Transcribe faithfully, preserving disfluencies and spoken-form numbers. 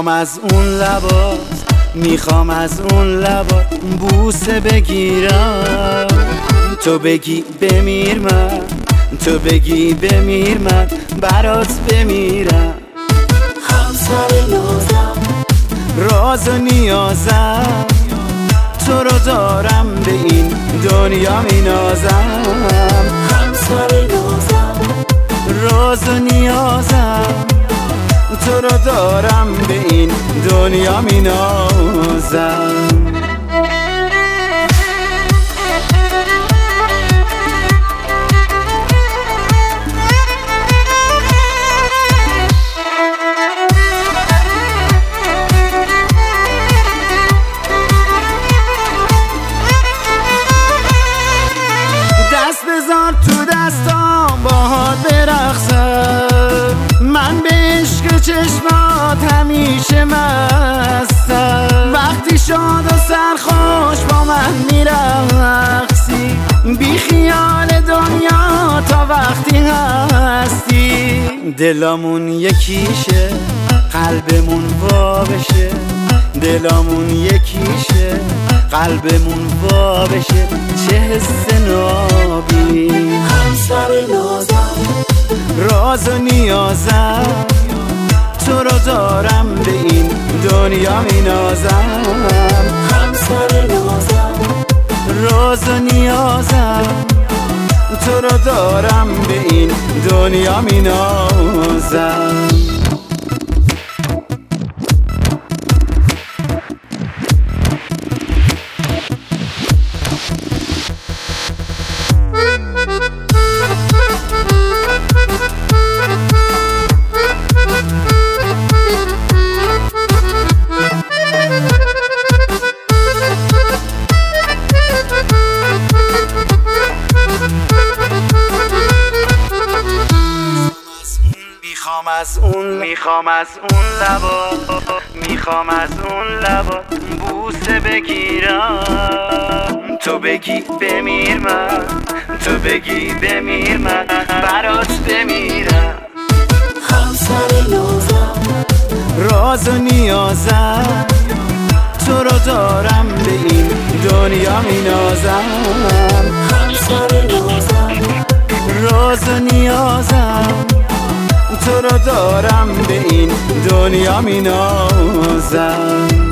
میخوام از اون لبات، میخوام از اون لبات بوسه بگیرم. تو بگی بمیر من، تو بگی بمیر من برات بمیرم. همسر نازم، راز و نیازم، تو رو دارم به این دنیا مینازم. همسر نازم، راز و نیازم، تو رو دارم به این دنیا مینازم. دست بذار تو دستام باهات برقصم، من به عشق چشمات همیشه مستم. وقتی شاد و سرخوش با من میرقصی، بی خیال دنیا تا وقتی هستی. دلمون یکیشه، قلبمون وا بشه، دلمون یکیشه، قلبمون وا بشه. چه حس نابی، همسر نازم، راز و نیازم، تو رو دارم به این دنیا مینازم. همسر نازم، راز و نیازم، تو رو دارم به این دنیا مینازم. میخوام از اون، میخوام از اون لبا، میخوام از اون لبا بوسه بگیرم. تو بگی بمیر من، تو بگی بمیر من برات بمیرم. همسر نازم، راز و نیازم، تو رو دارم به این دنیا مینازم. همسر نازم، راز و نیازم، تو رو دارم به این دنیا مینازم.